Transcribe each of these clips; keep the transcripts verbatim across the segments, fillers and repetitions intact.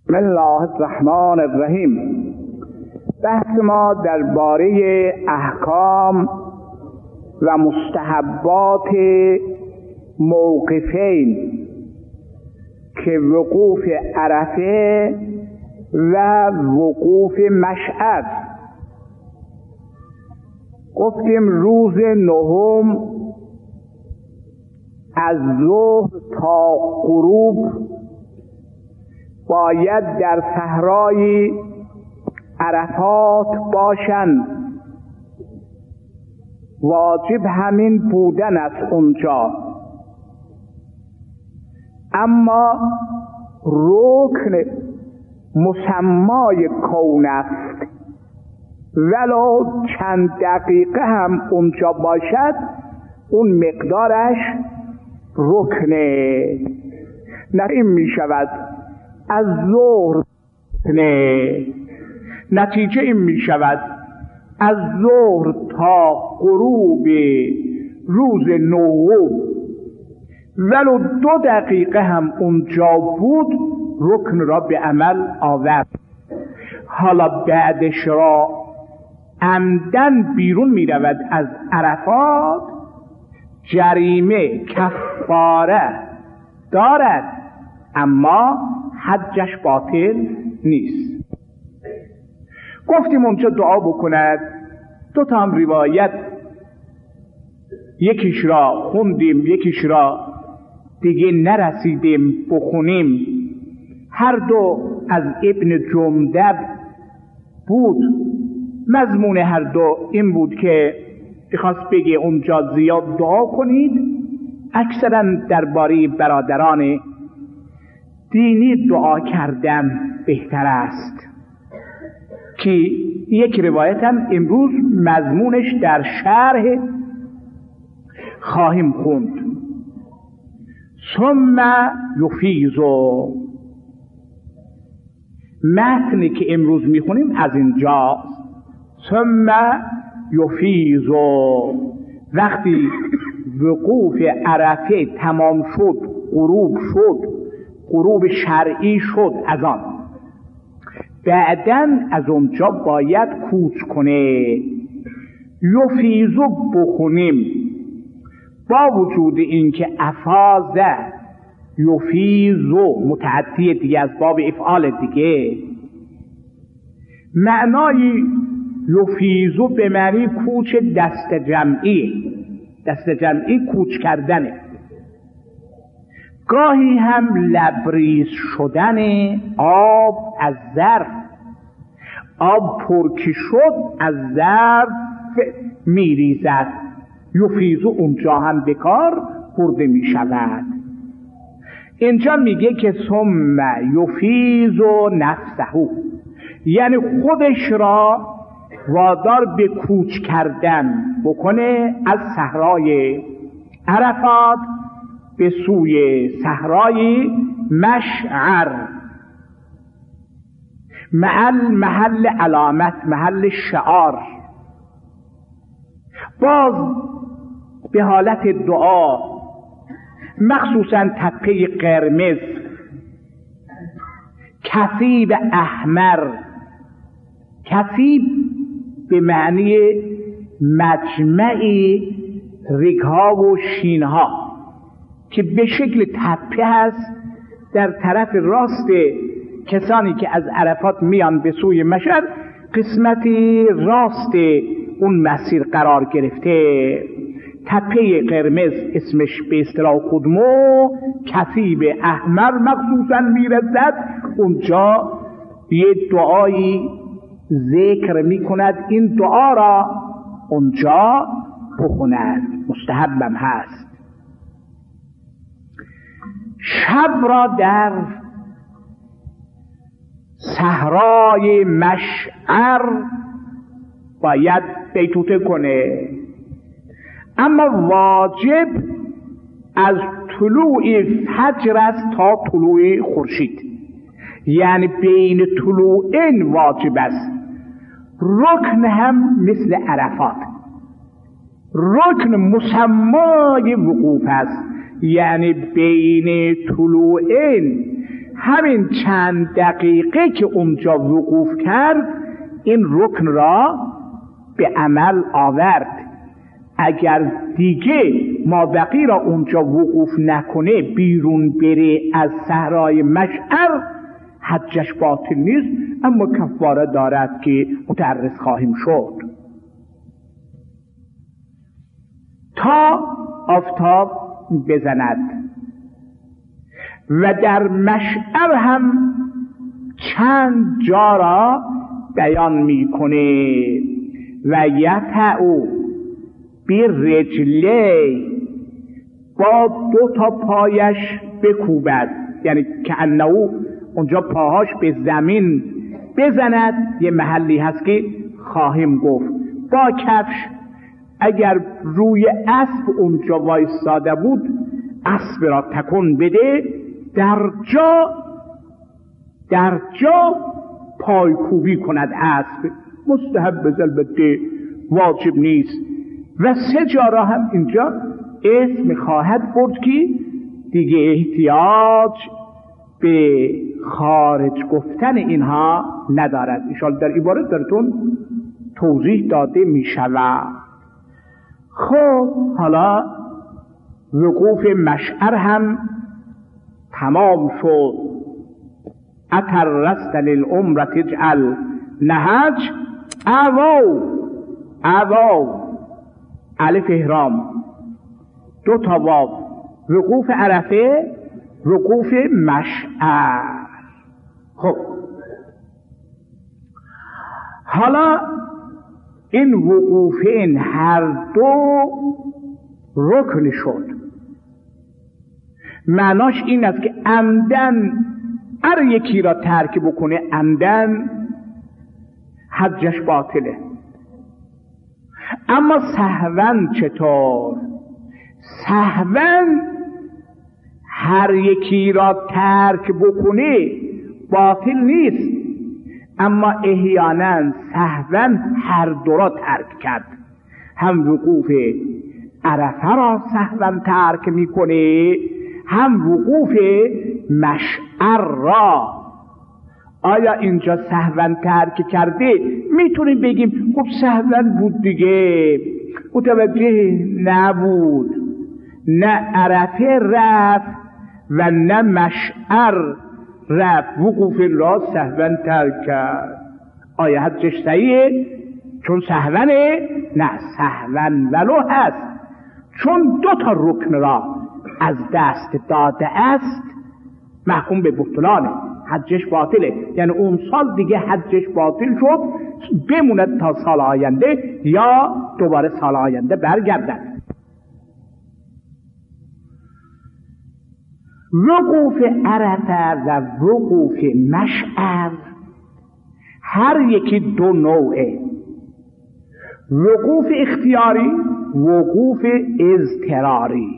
بسم الله الرحمن الرحیم. بحث ما درباره احکام و مستحبات موقفین که وقوف عرفه و وقوف مشعر. گفتیم روز نهم از ظهر تا غروب باید در صحرای عرفات باشند. واجب همین بودن است اونجا، اما رکن مسمای کون است. ولو چند دقیقه هم اونجا باشد اون مقدارش رکنه. نه این می شود از ظهر نه، نتیجه این می شود از ظهر تا غروب روز نهم ولو دو دقیقه هم اونجا بود رکن را به عمل آورد. حالا بعدش را عمدن بیرون می رود از عرفات، جریمه کفاره دارد اما حجش باطل نیست. گفتیم اونجا دعا بکند. دو تا هم روایت، یکیش را خوندیم یکیش را دیگه نرسیدیم بخونیم. هر دو از ابن جندب بود. مضمون هر دو این بود که بخواست بگه اونجا زیاد دعا کنید. اکثرا درباره برادران دینی دعا کردن بهتر است، که یک روایت هم امروز مضمونش در شرح خواهیم خوند. ثم یفیضو، متنی که امروز میخونیم از اینجا. ثم یفیضو، وقتی وقوف عرفه تمام شد، غروب شد، غروب شرعی شد از آن، بعدن از اونجا باید کوچ کنه. یفیضو بخونیم با وجود اینکه افاظه یفیضو متعدی دیگه از باب افعال دیگه، معنای یفیضو به معنی کوچ دست جمعی، دست جمعی کوچ کردنه. گاهی هم لبریز شدن آب از ظرف، آب پرکی شد از ظرف میریزد. یفیضو اونجا هم به کار برده می شود. اینجا میگه که ثم یفیضو نفسه، یعنی خودش را وادار به کوچ کردن بکنه از صحرای عرفات به سوی صحرای مشعر، محل محل علامت، محل شعار. باز به حالت دعا، مخصوصا تپه قرمز، کثیب احمر. کثیب به معنی مجمعی ریگ‌ها و شین‌ها که به شکل تپه هست در طرف راست کسانی که از عرفات میان به سوی مشعر، قسمتی راست اون مسیر قرار گرفته. تپه قرمز اسمش به اصطلاح قدمو، کثیب احمر مخصوصا میرسد. اونجا یه دعایی ذکر میکند، این دعا را اونجا بخوند، مستحبم هست. شب را در صحرای مشعر باید بیتوته کنه، اما واجب از طلوع فجر است تا طلوع خورشید، یعنی بین طلوعین واجب است. رکن هم مثل عرفات، رکن مسمای وقوف است، یعنی بین طلوعین همین چند دقیقه که اونجا وقوف کرد این رکن را به عمل آورد. اگر دیگه مابقی را اونجا وقوف نکنه، بیرون بره از صحرای مشعر، حجش باطل نیست، اما کفاره دارد که متعرض خواهیم شد. تا آفتاب بزند. و در مشعر هم چند جا را بیان میکنه. و یتعو برجلی، با دو تا پایش بکوبد، یعنی که انه اونجا پاهاش به زمین بزند. یه محلی هست که خواهیم گفت. با کفش اگر روی اسب اونجا وایستاده بود، اسب را تکون بده، در جا در جا پایکوبی کند اسب. مستحب البته، واجب نیست. و سه جا را هم اینجا اسم خواهد برد که دیگه احتیاج به خارج گفتن اینها ندارد. انشاءالله در عبارت درتون توضیح داده می شود. خب حالا وقوف مشعر هم تمام شد. اترست للعمره تجعل نهج اوو اوو الف احرام دو تا واو، وقوف عرفه، وقوف مشعر. خب حالا این وقوفین هر دو رکن شد. معناش این است که عمدن هر یکی را ترک بکنه، عمدن حجش باطله. اما سهون چطور؟ سهون هر یکی را ترک بکنه باطل نیست، اما احیانا سهون هر دو را ترک کرد. هم وقوف عرفه را سهون ترک میکنه، هم وقوف مشعر را. آیا اینجا سهون ترک کرده؟ میتونیم بگیم خب سهون بود دیگه، متوجه نبود، نه عرفه رفت و نه مشعر رفت، وقوف را سهون ترک کرد. آیا حجش صحیحه؟ چون سهونه؟ نه، سهون ولو هست، چون دو تا رکن را از دست داده است محکوم به بطلانه، حجش باطله. یعنی اون سال دیگه حجش باطل شد، بموند تا سال آینده یا دوباره سال آینده برگردد. وقوف عرفه و وقوف مشعر هر یکی دو نوعه، وقوف اختیاری، وقوف اضطراری.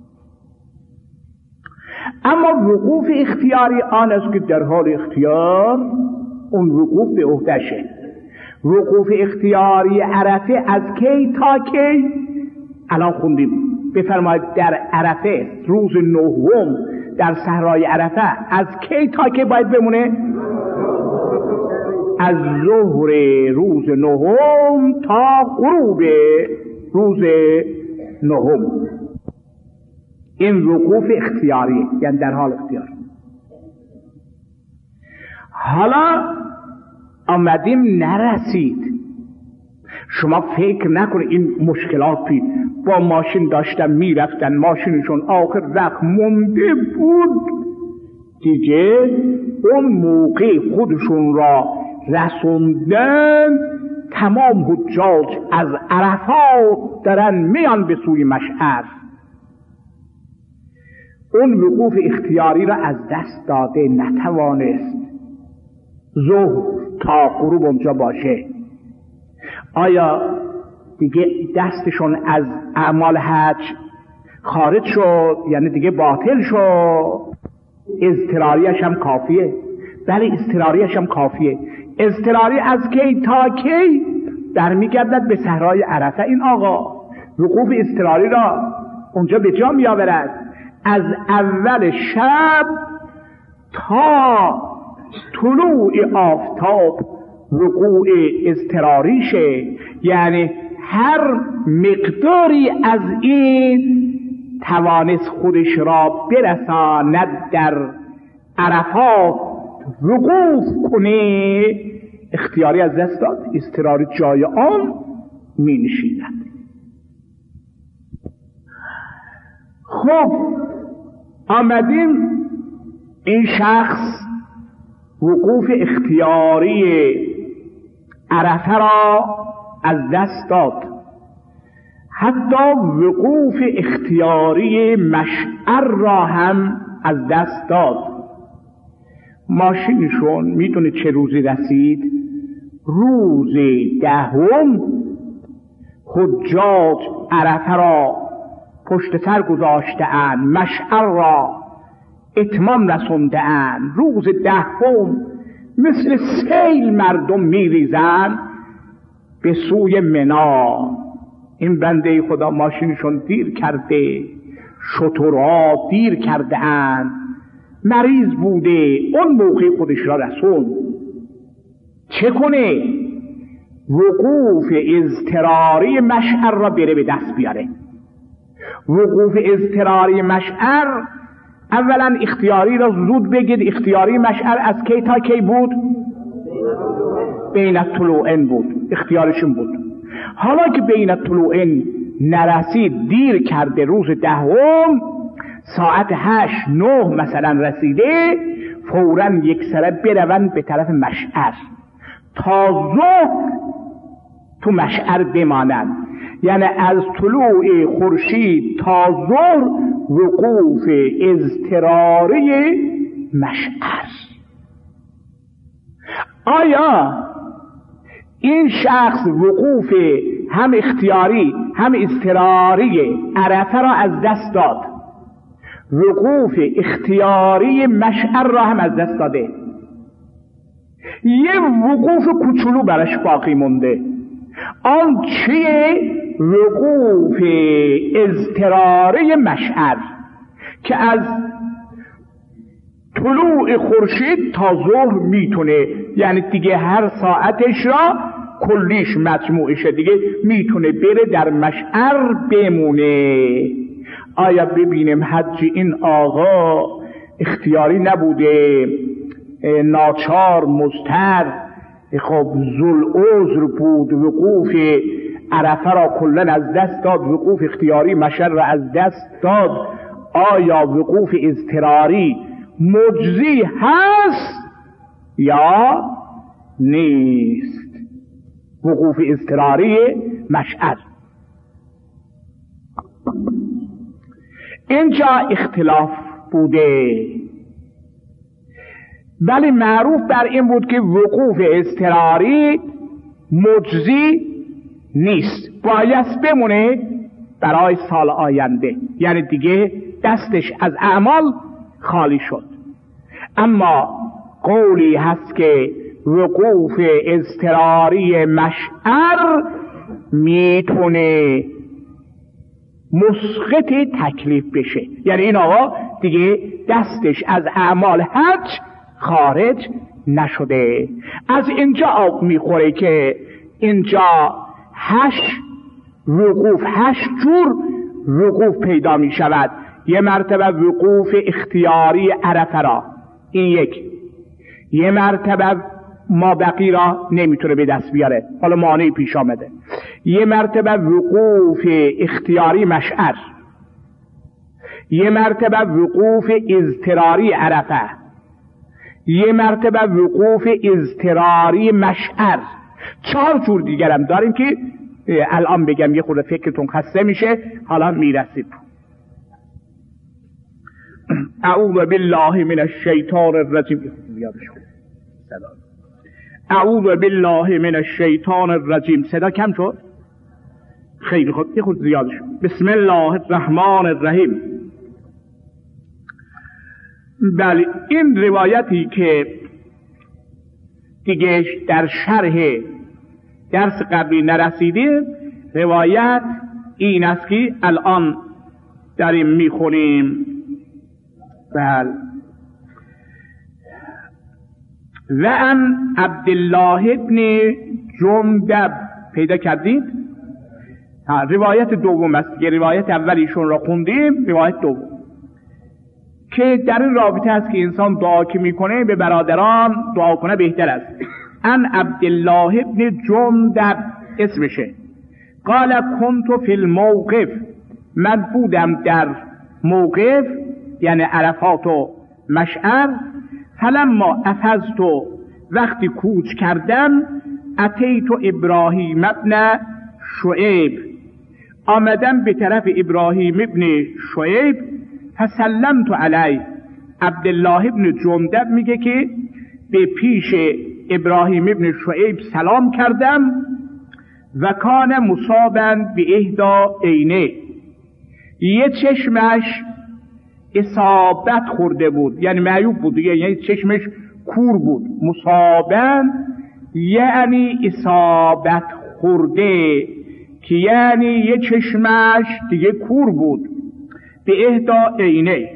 اما وقوف اختیاری آن است که در حال اختیار اون وقوف به عهدشه. وقوف اختیاری عرفه از کی تا کی؟ الان خوندیم. بفرمایید در عرفه روز نهم در صحرای عرفه از کی تا کی باید بمونه؟ از ظهر روز نهم تا غروب روز نهم. این وقوف اختیاری، یعنی در حال اختیار. حالا آمدیم نرسید. شما فکر نکنید این مشکلاتی با ماشین داشتن میرفتن، ماشینشون آخر وقت مونده بود دیگه، اون موقع خودشون را رسوندن، تمام حجاج از عرفات دارن میان به سوی مشعر. اون وقوف اختیاری را از دست داده، نتوانست ظهر تا غروب اونجا باشه. آیا دیگه دستشون از اعمال حج خارج شد؟ یعنی دیگه باطل شد؟ اضطراریش هم کافیه. بله اضطراریش هم کافیه. اضطراری از کی تا کی در میگردد به صحرای عرفه. این آقا وقوف اضطراری را اونجا به جا می آورد، از اول شب تا طلوع آفتاب وقوع اضطراریشه، یعنی هر مقداری از این توانست خودش را برساند در عرفات وقوف کنه، اختیاری از دست داد، اضطراری جای آن می نشیند. خب آمدیم این شخص وقوف اختیاری عرفه را از دست داد، حتی وقوف اختیاری مشعر را هم از دست داد. ماشینشون میدونه چه روزی رسید؟ روز دهم حجاج عرفه را پشت سر گذاشته اند، مشعر را اتمام رسونده اند. روز دهم مثل سیل مردم میریزند به سوی منا. این بنده خدا ماشینشون دیر کرده، شترها دیر کرده اند، مریض بوده، اون موقع خودش را رسون. چه کنه؟ وقوف اضطراری مشعر را بره به دست بیاره. وقوف اضطراری مشعر اولا اختیاری را زود بگید. اختیاری مشعر از کی تا کی بود؟ بین الطلوعین بود، اختیارشون بود. حالا که بین الطلوعین نرسید، دیر کرده، روز دهم ساعت هشت نه مثلا رسیده، فوراً یک سره بروند به طرف مشعر تا ظهر تو مشعر بمانند، یعنی از طلوع خورشید تا ظهر وقوف اضطراری مشعر. آیا این شخص وقوف هم اختیاری هم اضطراری عرفه را از دست داد، وقوف اختیاری مشعر را هم از دست داده، یه وقوف کوچولو برش باقی مونده. آن چیه؟ وقوف اضطراری مشعر که از طلوع خورشید تا ظهر میتونه، یعنی دیگه هر ساعتش را کلیش مجموعشه، دیگه میتونه بره در مشعر بمونه. آیا ببینیم حج این آقا اختیاری نبوده، ناچار مضطر، خب ذوالعذر بود، وقوف عرفه را کلن از دست داد، وقوف اختیاری مشعر را از دست داد. آیا وقوف اضطراری مجزی هست یا نیست؟ وقوف اضطراری مشعر اینجا اختلاف بوده، ولی معروف بر این بود که وقوف اضطراری مجزی نیست، بایست بمونه برای سال آینده، یعنی دیگه دستش از اعمال خالی شد. اما قولی هست که وقوف اضطراری مشعر میتونه مسقط تکلیف بشه، یعنی این آقا دیگه دستش از اعمال حج خارج نشده. از اینجا آب میخوره که اینجا هشت وقوف، هشت جور وقوف پیدا میشود. یه مرتبه وقوف اختیاری عرفه را، این یک. یه مرتبه ما بقی را نمیتونه به دست بیاره، حالا مانعی پیش آمده. یه مرتبه وقوف اختیاری مشعر، یه مرتبه وقوف اضطراری عرفه، یه مرتبه وقوف اضطراری مشعر. چهار جور دیگرم داریم که الان بگم یه خورده فکرتون خسته میشه، حالا میرسیم. اعوذ بالله من الشیطان الرجیم. اعوذ بالله من الشیطان الرجیم. صدا کم شد؟ خیلی خوب، یه خود زیاد شد. بسم الله الرحمن الرحیم. بله، این روایتی که دیگه در شرح درس قبلی نرسیده، روایت این است که الان داریم میخونیم. بله، و ان عبدالله ابن جندب. پیدا کردید؟ ها، روایت دوم است که روایت اولیشون را خوندیم، روایت دوم که در این رابطه است که انسان دعا که میکنه به برادران دعا کنه بهتر است. ان عبدالله ابن جندب اسمشه. قال کنت فی الموقف، من بودم در موقف یعنی عرفات و مشعر. فلما افزت، وقتی کوچ کردم، اتیت ابراهیم ابن شعیب، آمدم به طرف ابراهیم ابن شعیب. فسلمت علی، عبدالله ابن جندب میگه که به پیش ابراهیم ابن شعیب سلام کردم. و کان مصابا به احدا عینه، یه چشمش اصابت خورده بود، یعنی معیوب بود، یعنی چشمش کور بود. مصابا یعنی اصابت خورده، که یعنی یه چشمش دیگه کور بود. به احدا عینه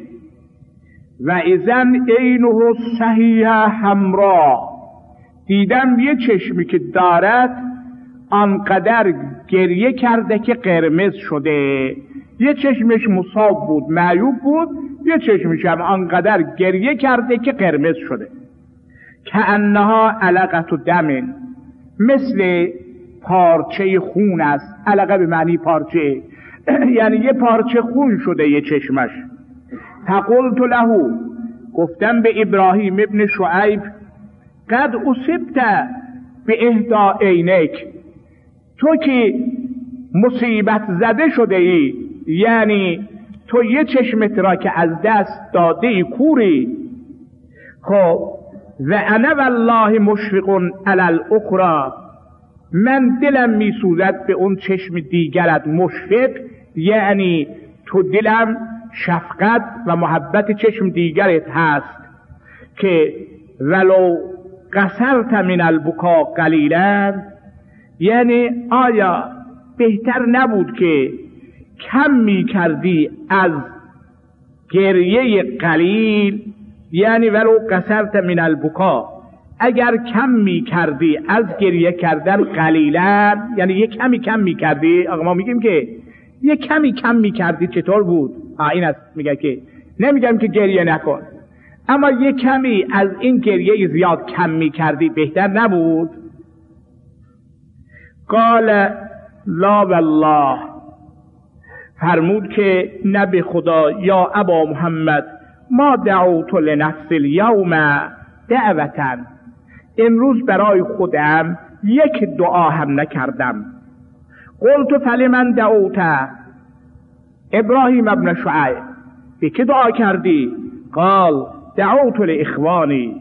و اذن عینه صحیح حمرا، دیدم یه چشمی که دارد آنقدر گریه کرده که قرمز شده. یه چشمش مصاب بود، معیوب بود، یه چشمش هم آنقدر گریه کرده که قرمز شده. که انها علقت و دم، مثل پارچه خون است. علقه به معنی پارچه، یعنی یه پارچه خون شده یه چشمش. فقلت له، گفتم به ابراهیم ابن شعیب، قد اصبت به احدا عینک، تو که مصیبت زده شده ای، یعنی تو یه چشمت را که از دست داده ای، کوری. خب و انا والله مشفق علی الاخرى، من دلم میسوزد به اون چشم دیگرت. مشفق یعنی تو دلم شفقت و محبت چشم دیگرت هست. که ولو قصرت من البکا قلیلا، یعنی آیا بهتر نبود که کم می کردی از گریه قلیل، یعنی ولو قصرت من البکا، اگر کم می کردی از گریه کردن قلیلا، یعنی یک کمی کم می کردی. آقا ما میگیم که یک کمی کم می کردی چطور بود؟ آه این است، میگه که نمیگم که گریه نکن، اما یک کمی از این گریه زیاد کم می کردی بهتر نبود؟ قال لا والله، فرمود که نه به خدا، یا ابا محمد، ما دعوت لنفس اليوم دعوتا، امروز برای خودم یک دعا هم نکردم. قلت فلمن دعوت، ابراهیم ابن شعیب، به که دعا کردی؟ قال دعوت لاخوانی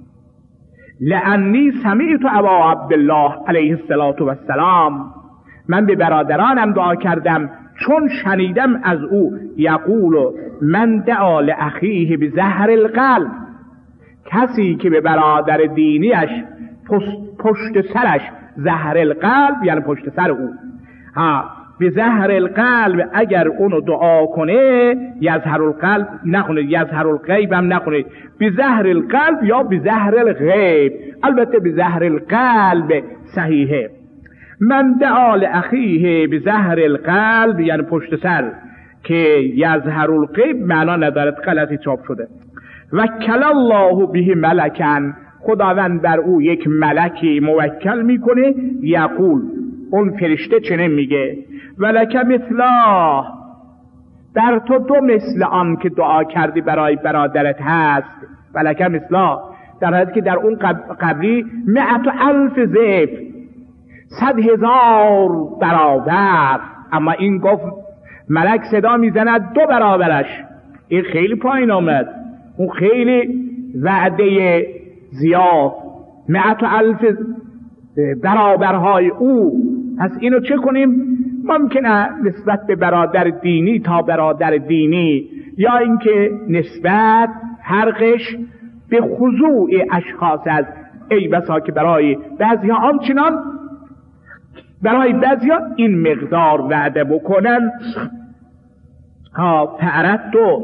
لانی سمعت ابا عبدالله علیه السلام، من به برادرانم دعا کردم چون شنیدم از او یقول من دعا لاخیه بزهر القلب، کسی که به برادر دینیش پشت سرش، زهر القلب یعنی پشت سر او، ها به زهر القلب، اگر اونو دعا کنه، یظهر القلب نخونه، یظهر الغیب هم نخونه، به زهر القلب یا به زهر الغیب، البته به زهر القلب صحیحه. من دعا لاخیه به زهر القلب یعنی پشت سر، که یظهر الغیب معنا ندارد، غلطی چاپ شده. وکل الله به ملکن، خداوند بر او یک ملکی موکل میکنه. یقول، اون فرشته چنین میگه، ولک مثلا، در تو دو مثل آن که دعا کردی برای برادرت هست. ولک مثلا، در حالی که در اون قبری مئت الف ضعف، صد هزار برابر، اما این گفت ملک صدا میزند دو برابرش. این خیلی پایین آمد، اون خیلی وعده زیاد، مئت الف برابرهای او. پس اینو چه کنیم؟ ممکنه نسبت به برادر دینی تا برادر دینی، یا اینکه نسبت فرقش به خضوع اشخاص است. ای بسا که برای بعضی‌ها آنچنان، برای بعضی‌ها این مقدار وعده بکنن. ها فعرت تو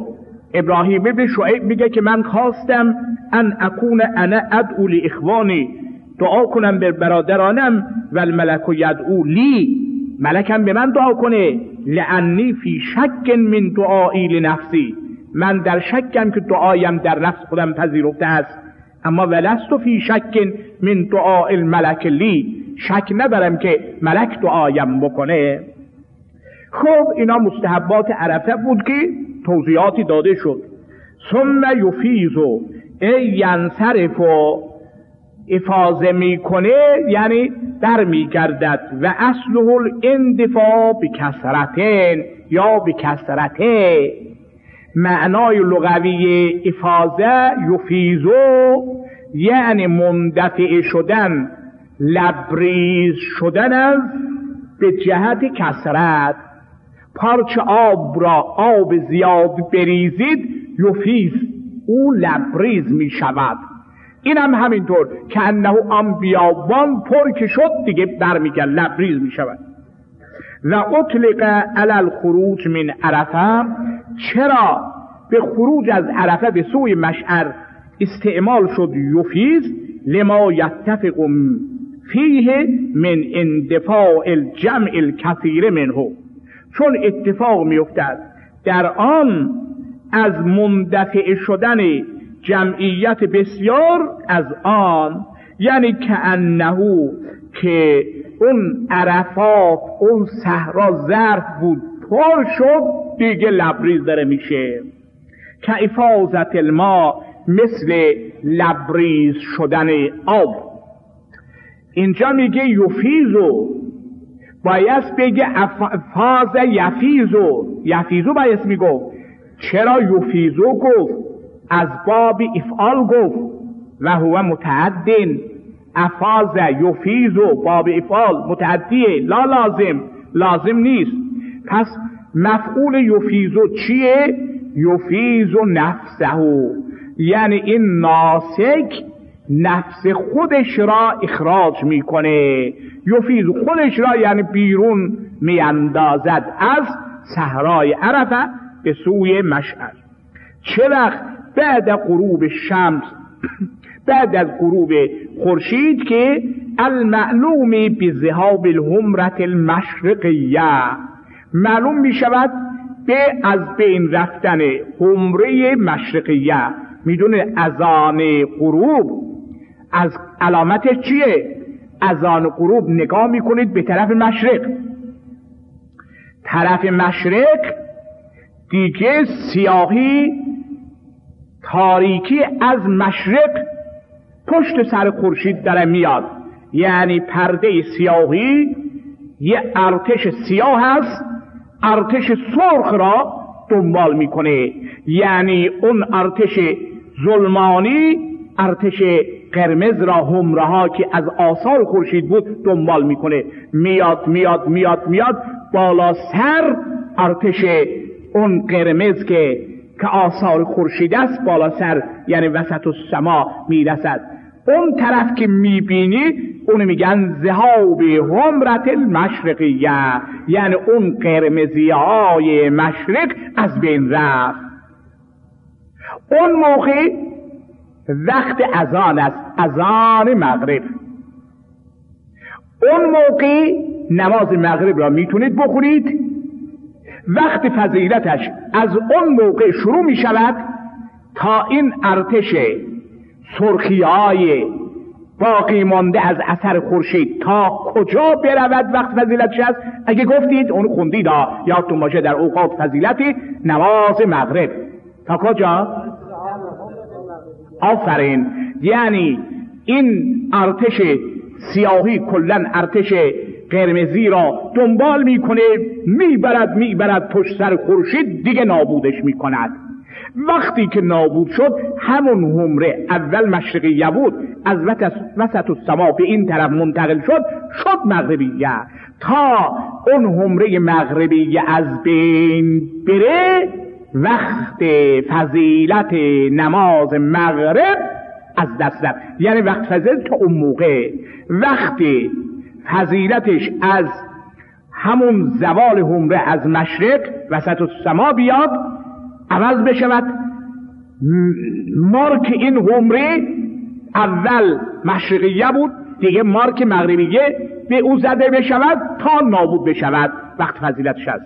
ابراهیم ابن شعیب میگه که من خواستم ان اکون انا ادعو لاخوانی، دعا کنم به برادرانم، و الملک یدعو لی، ملکم به من دعا کنه، لانی فی شک من دعایی لنفسی، من در شکم که دعایم در نفس خودم پذیرفته است، اما ولست فی شک من دعاء الملک لی، شک ندارم که ملک دعایم بکنه. خب اینا مستحبات عرفه بود که توضیحاتی داده شد. ثم یفیزو ای ینصرف و افاظه میکنه، یعنی در میگردد، و اصله الاندفاع بکسرتین یا بکسرته، معنای لغوی افاظه یفیزو یعنی مندفع شدن، لبریز شدن از به جهت کسرت. پارچه آب را آب زیاد بریزید یفیز، او لبریز می شود. این هم همینطور که انه آن بیابان پر که شد دیگه برمیگرد، لبریز می شود. و اطلق علی الخروج من عرفه، چرا به خروج از عرفه به سوی مشعر استعمال شد یفیز؟ لما یتفق فیه من اندفاع الجمع الکثیر منه، چون اتفاق می افتد در آن از مندفع شدن جمعیت بسیار از آن، یعنی که انهو که اون عرفات اون صحرا ظرف بود پر شد دیگه لبریز داره میشه. که افاظت الماء مثل لبریز شدن آب. اینجا میگه یفیزو، باید بگه فاز یفیزو، یفیزو باید میگه. چرا یفیزو گفت؟ از باب افعال گفت و هو متعدین. افاز یفیزو باب افعال متعدیه، لا لازم، لازم نیست. پس مفعول یفیزو چیه؟ یفیزو نفسه، یعنی این ناسک نفس خودش را اخراج میکنه. یفیز خودش را یعنی بیرون میاندازد از صحرای عرفه به سوی مشعر. چه وقت؟ بعد غروب شمس، بعد از غروب خورشید، که المعلومی بذهاب الحمرة المشرقیه، معلوم می شود به از بین رفتن حمره مشرقیه. میدونه اذان غروب از علامتش چیه؟ اذان غروب نگاه میکنید به طرف مشرق، طرف مشرق دیگه سیاهی تاریکی از مشرق پشت سر خورشید داره میاد، یعنی پرده سیاهی یه ارتش سیاه هست، ارتش سرخ را دنبال میکنه، یعنی اون ارتش ظلمانی ارتش قرمز را، حمره ها که از آثار خورشید بود دنبال میکنه، میاد میاد میاد میاد بالا سر ارتش اون قرمز که که آثار خورشید است بالا سر، یعنی وسط السما میرسد. اون طرف که میبینی اون میگن ذهاب حمرة المشرقیه، یعنی اون قرمزی های مشرق از بین رفت. اون موقع وقت اذان است، اذان مغرب. اون موقع نماز مغرب را میتونید بخونید. وقت فضیلتش از اون موقع شروع می شود تا این ارتش سرخیای باقی مانده از اثر خورشید تا کجا برود وقت فضیلتش است. اگه گفتید اون خوندید یادتون باشه در اوقات فضیلتی نماز مغرب تا کجا؟ آفرین. یعنی این ارتش سیاهی کلن ارتش قرمزی را دنبال میکنه، میبرد میبرد پشت سر خورشید، دیگه نابودش میکند. وقتی که نابود شد همون حمره اول مشرقیه بود، از وسط السما به این طرف منتقل شد شد مغربیه. تا اون حمره مغربیه از بین بره وقت فضیلت نماز مغرب از دست رفت. یعنی وقت فضیلت تا اون موقع، وقتی فضیلتش از همون زوال حمره از مشرق وسط السما بیاد عوض بشود مارک این حمره اول مشرقیه بود، دیگه مارک مغربیه به او زده بشود تا نابود بشود وقت فضیلتش است.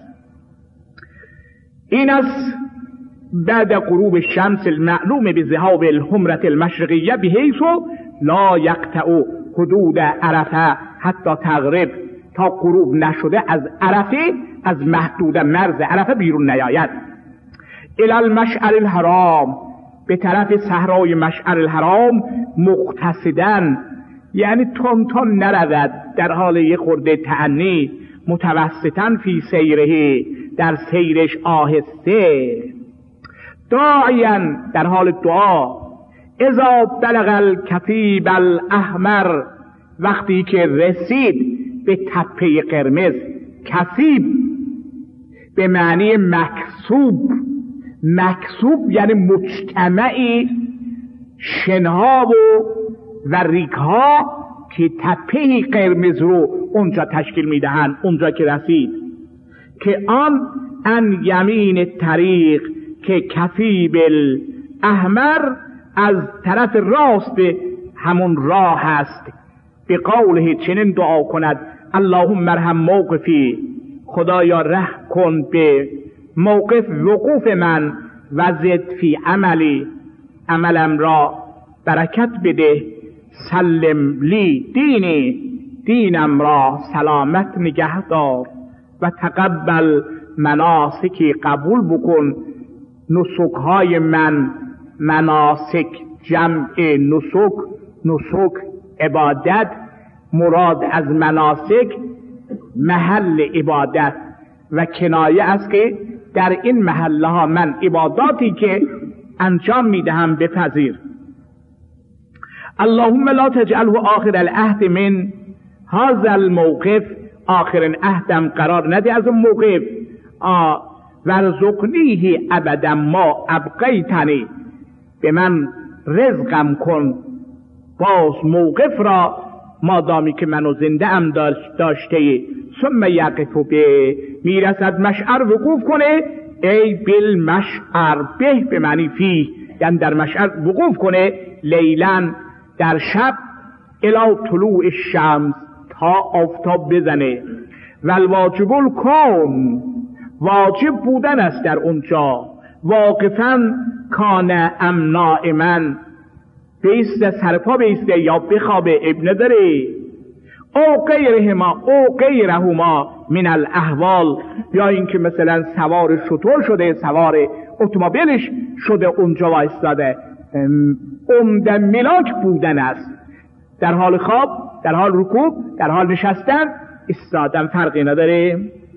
این است بعد غروب الشمس المعلوم بذهاب الحمرة المشرقیه بحیث لا یقطع حدود عرفه حتی تغرب، تا غروب نشده از عرفه، از محدود مرز عرفه بیرون نیاید. الی المشعر الحرام، به طرف صحرای مشعر الحرام مقتصدن، یعنی تون تون نرود، در حال یک خورده تعنی، متوسطن فی سیره، در سیرش آهسته، داعیاً، در حال دعا، اذا بلغ الکثیب الاحمر، وقتی که رسید به تپه قرمز. کثیب به معنی مکسوب، مکسوب یعنی مجتمعی شنها و و ریگها که تپه قرمز رو اونجا تشکیل میدهند. اونجا که رسید که آن ان یمین طریق، که کثیب الاحمر از طرف راست همون راه هست. به قوله چنین دعا کند اللهم ارحم موقفی، خدایا رحم کن به موقف وقوف من، و زد فی عملی، عملم را برکت بده، سلم لی دینی، دینم را سلامت نگه دار، و تقبل مناسکی، قبول بکن نسک های من. مناسک جمع نسک، نسک عبادت، مراد از مناسک محل عبادت و کنایه است که در این محله ها من عباداتی که انجام میدهم بپذیر. اللهم لا تجعله آخر العهد من هذا الموقف، آخرین عهدم قرار نده از اون موقف. ورزقنیه ابدا ما ابقیتنی، به من رزقم کن باز موقف را مادامی که منو زنده ام داشته. ثم یقف به، میرسد مشعر وقوف کنه، ای بالمشعر، به به معنی فی، یعنی در مشعر وقوف کنه، لیلن در شب، الی طلوع الشمس تا آفتاب بزنه. والواجب الکون، واجب بودن است در اونجا. واقفا کان ام نائما، بیسته سرپا بیسته یا بخوابه اب نداره. او غیرهما او غیرهما من الاحوال، یا اینکه مثلا سوار شطور شده، سوار اتومبیلش شده اونجا وایستاده. عمده ملاک بودن است، در حال خواب، در حال رکوب، در حال نشستن، ایستادن فرقی نداره.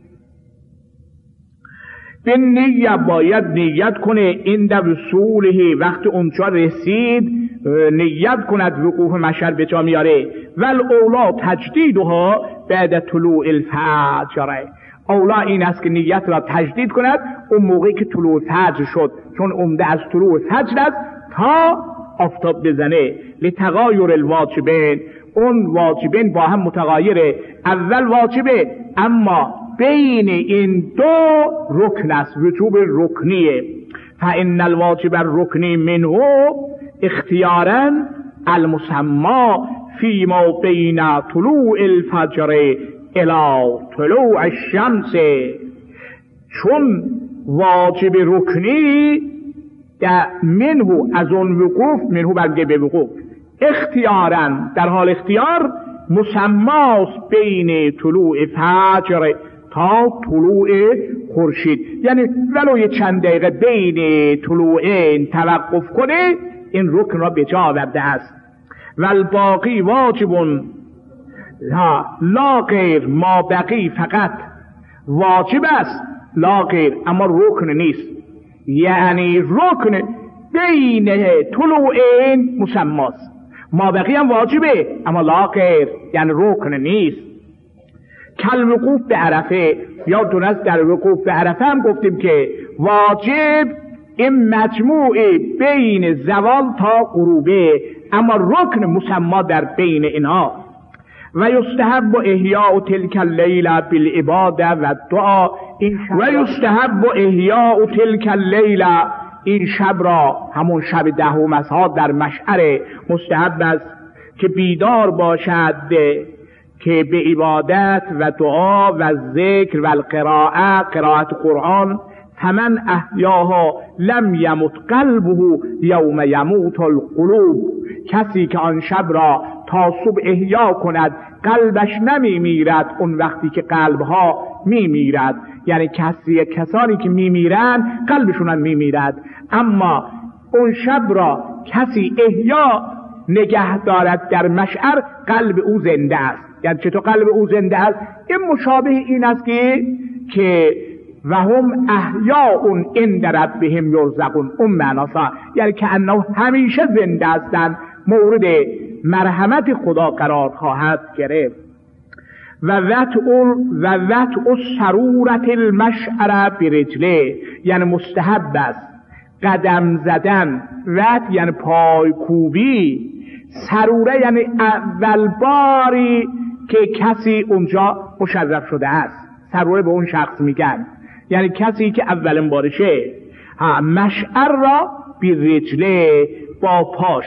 به نیت باید نیت کنه این در وصوله، وقت اونجا رسید نیت کند وقوف مشعر به جا میاره. ول اولا تجدیدها بعد طلوع الفجر، اولا این است که نیت را تجدید کند اون موقعی که طلوع فجر شد، چون عمده از طلوع فجر است تا آفتاب بزنه. لتغایر الواجبین، اون واجبین با هم متغایره. اول واجبه اما بین این دو رکن است، وجوب رکنیه. فإن الواجب الرکنی منه اختیارا المسمى فيما بين طلوع الفجر الى طلوع الشمس، چون واجب رکنی در منه از اون وقوف، منه برگه به وقوف، اختیارا در حال اختیار، مسماس بین طلوع فجر تا طلوع خورشید، یعنی ولو یه چند دقیقه بین طلوعین توقف کنه این رکن را به جا آورده است. والباقی واجب لا, لا غیر، ما بقی فقط واجب است لا غیر، اما رکن نیست. یعنی رکن بین طلوعین مسماست، ما بقی هم واجبه اما لا غیر، یعنی رکن نیست. کل وقوف به عرفه، یا دونست در وقوف به عرفه هم گفتیم که واجب این مجموعه بین زوال تا غروبه، اما رکن مسما در بین اینها. و یستحب احیاء تلک اللیل بالعباده و دعا و یستحب احیاء تلک اللیل، این شب را همون شب دهم است ها در مشعر مستحب است که بیدار باشد که به عبادت و دعا و ذکر و القراءه، قرائت قرآن. فمن احیاها لم یمت قلبه یوم یموت القلوب، کسی که آن شب را تا صبح احیا کند قلبش نمی میرد اون وقتی که قلبها می میرد، یعنی کسی کسانی که می میرن قلبشون هم می میرد، اما اون شب را کسی احیا نگه دارد در مشعر قلب او زنده است. یعنی چطور قلب او زنده است؟ این مشابه این است که که و هم احیاء عند ربهم یرزقون، اون معناست، یعنی که انه همیشه زنده هستند، مورد مرحمت خدا قرار خواهد گرفت. و وطء و وطء سرورت المشعر برجله، یعنی مستحب است قدم زدن، وطء یعنی پای کوبی، سروره یعنی اول باری که کسی اونجا مشرف شده است، سروره به اون شخص میگن، یعنی کسی که اولین بارشه. ها مشعر را بی رجله، با پاش،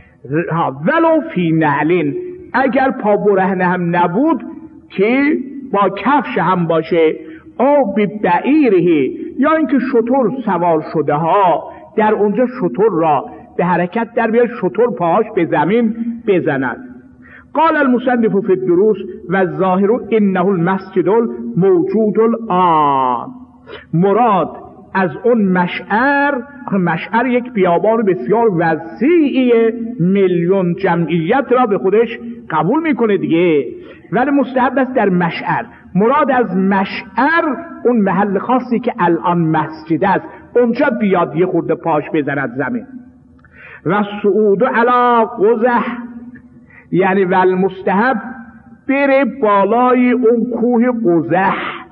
ها ولو فی نعلین، اگر پا برهنه هم نبود که با کفش هم باشه، او بی بعیره، یا اینکه شتر سوار شده ها در اونجا شتر را به حرکت در بیاد، شتر پاهاش به زمین بزند. قال المصنف فی الدروس و الظاهر انه المسجد الموجود الان، مراد از اون مشعر، مشعر یک بیابان بسیار وسیعی میلیون جمعیت را به خودش قبول میکنه دیگه، ولی مستحب است در مشعر. مراد از مشعر اون محل خاصی که الان مسجد است، اونجا بیاد یه خورده پاش بزند زمین. و صعود علی قزح، یعنی ول مستحب بره بالای اون کوه قزح.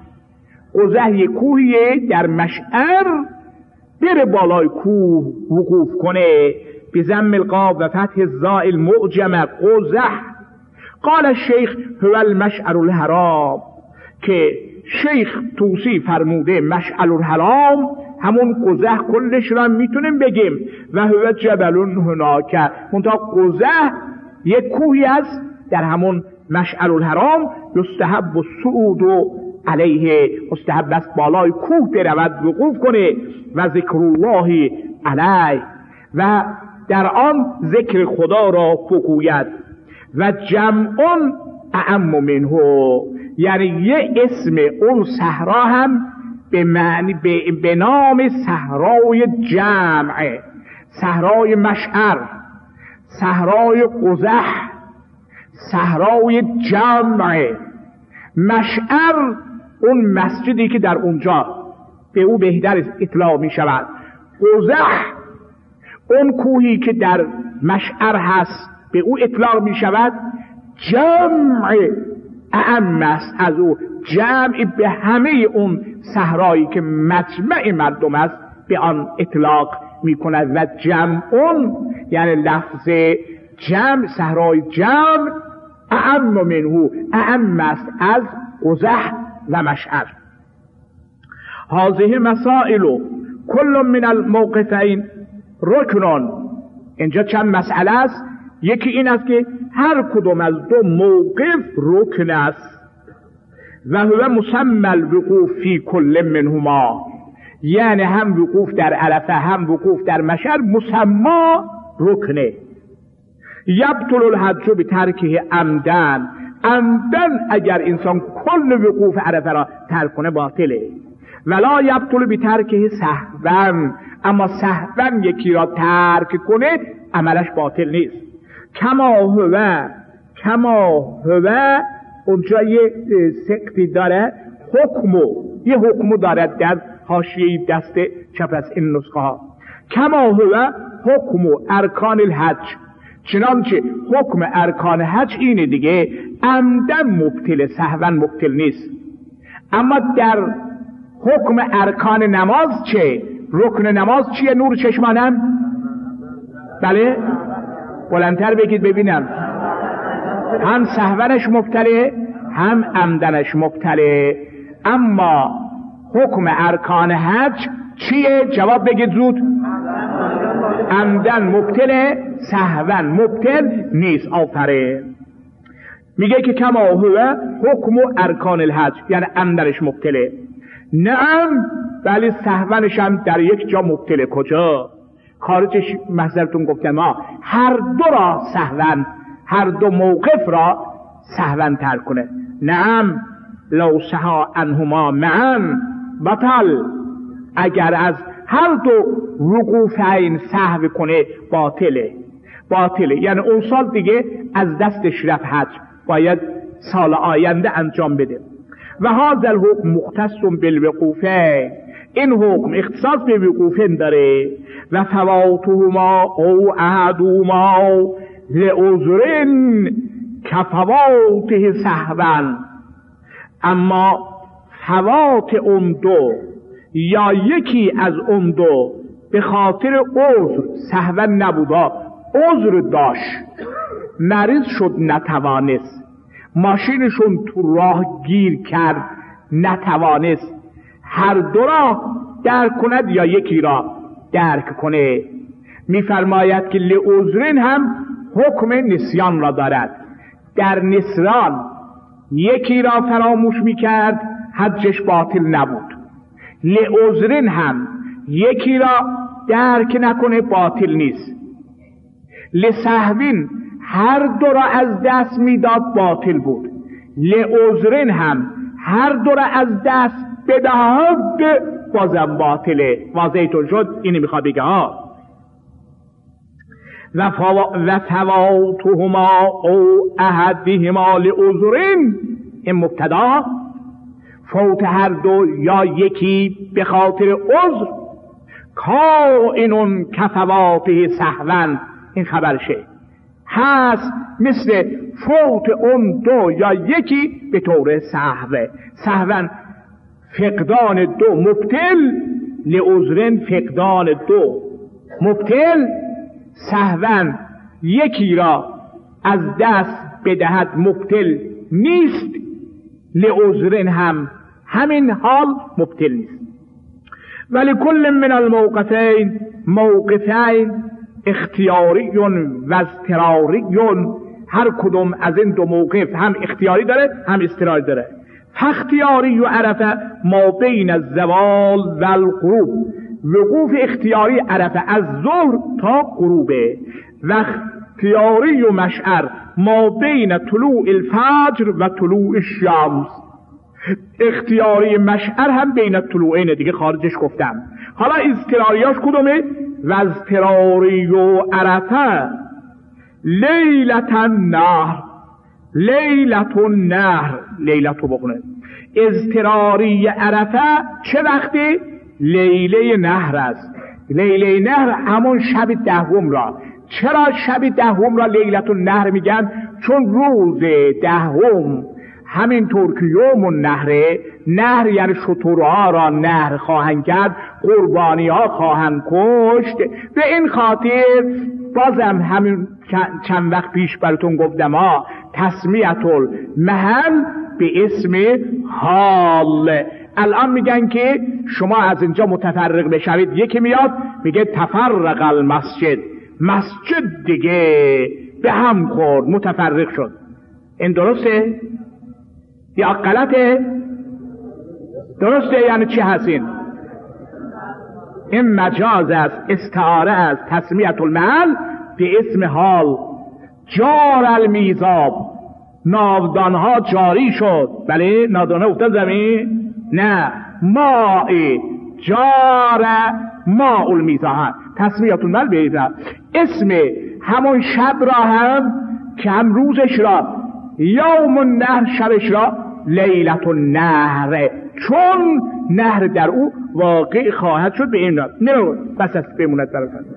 قزح یک کوهیه در مشعر، بره بالای کوه وقوف کنه، بضم القاف و فتح الزاء المعجمه قزح. قال الشیخ هو المشعر الحرام، که شیخ توسی فرموده مشعر الحرام همون قزح کلش را میتونیم بگیم، و هو جبل هناک، منتها قزح یک کوهی است در همون مشعر الحرام. یستحب الصعود علیه، مستحب است بالای کوه برود وقوف کنه، و ذکر الله علیه، و در آن ذکر خدا را بگوید. و جمع اعم منه، یعنی یه اسم اون صحرا هم به معنی به, به نام صحرای جمع، صحرای مشعر، صحرای قزح، صحرای جمع. مشعر اون مسجدی که در اونجا به او بهتر اطلاع می شود، قزح اون کوهی که در مشعر هست به او اطلاع می شود. جمع اعم است از او، جمع به همه اون صحرایی که مجمع مردم است به آن اطلاق می کند. و جمع اون یعنی لفظ جمع، صحرای جمع اعم منه، اعم است از قزح و مشعر. هذه مسائل کل من الموقفین رکنون، اینجا چند مسئله است. یکی این است که هر کدوم از دو موقف رکن است، و هو مسمى الوقوف فی کل منهما، یعنی هم وقوف در عرفه هم وقوف در مشعر مسما رکنه. یبطل الحج بترکه عمدن، عمدن اگر انسان کل وقوف عرفه را ترک کنه باطله. ولا یبطل بترکه سهوا، اما سهوا یکی را ترک کنه عملش باطل نیست. کما هو، کما هو اونجا یه سقطی داره، حکمو، یه حکمو دارد در حاشیه دست چپ از این نسخه ها. کما هو حکمو ارکان الحج، چنانچه حکم ارکان حج اینه دیگه، عمدن مبتل، سهوا مبتل نیست. اما در حکم ارکان نماز چه؟ رکن نماز چیه نور چشمانم؟ بله؟ بلندتر بگید ببینم. هم سهونش مبتله هم عمدنش مبتله. اما حکم ارکان حج چیه؟ جواب بگید زود. عمدن مبتله، سهون مبتل نیست. آفره میگه که کما هو حکم ارکان الحج، یعنی عمدنش مبتله. نعم ولی سهونش هم در یک جا مبتله. کجا؟ خارجش محضرتون گفتم ها، هر دو را سهون، هر دو موقف را سهون ترک کنه. نعم لو سها انهما معا بطل، اگر از هر دو وقوفین سهو کنه باطله. باطله یعنی اون سال دیگه از دستش رفت حج، باید سال آینده انجام بده. و هذا الحکم مختص بالوقوفین، این حکم اختصاص به وقوفین داره. و فواتهما او احدهما لعذرن کفواته سهوا، اما فوات اون دو یا یکی از اون دو به خاطر عذر سهوا نبودا، عذر داشت، مریض شد نتوانست، ماشینشون تو راه گیر کرد نتوانست، هر دو را درک کند یا یکی را درک کنه. میفرماید که لعذرین هم حکم نسیان را دارد. در نسیان یکی را فراموش میکرد حجش باطل نبود. لعذرین هم یکی را درک نکنه باطل نیست. لسهوین هر دو را از دست میداد باطل بود. لعذرین هم هر دو را از دست بدهد بازم باطله. واضحتون شد؟ اینی میخواد بگه ها. و فواتهما او احدهما لعذرین، این مبتدا، فوت هر دو یا یکی به خاطر عذر، کائن کفواته سهوا، این خبرشه، هست مثل فوت اون دو یا یکی به طور سهو. سهوا فقدان دو مبتل، لعذرین فقدان دو مبتل. سهوا یکی را از دست بدهد مبتل نیست، لعذرین هم همین حال مبتل نیست. ولی کل من الموقفین موقفین اختیاری و اضطراری، هر کدوم از این دو موقف هم اختیاری داره هم اضطراری داره. فاختیاری و عرفه ما بین الزوال و الغروب، وقوف اختیاری عرفه از ظهر تا غروبه. و اختیاری و مشعر ما بین طلوع الفجر و طلوع الشمس، اختیاری مشعر هم بین طلوعین دیگه خارجش گفتم. حالا اضطراریاش کدومه؟ و اضطراری و عرفه لیلت النهر، لیلت النهر، لیلتو بخونه. اضطراری عرفه چه وقتی؟ لیله نهر است. لیله نهر همون شب دهم را. چرا شب دهم را لیلت النهر میگن؟ چون روز دهم همینطور که یوم النهره، نهر یعنی شترها را نهر خواهند کرد، قربانی ها خواهند کشت. به این خاطر بازم همین چند وقت پیش براتون گفتم ها، تسمیت المحل به اسم حال. الان میگن که شما از اینجا متفرق بشوید، یکی میاد میگه تفرق المسجد، مسجد دیگه به هم خورد متفرق شد. این درسته یا غلطه؟ درسته. یعنی چی هستین؟ این مجاز است، استعاره است. تسمیت المحل به اسم حال. جار المیزاب، ناودانها جاری شد. بله ناودانها افتاد زمین؟ نه، ماء جار ماء المیزاب، تسمیت المحل به اسم همون شب را هم که هم روزش را یوم النهر، شبش را لیلت النهر، چون نهر در او واقع خواهد شد. به این را نمون بس است بموند براتون.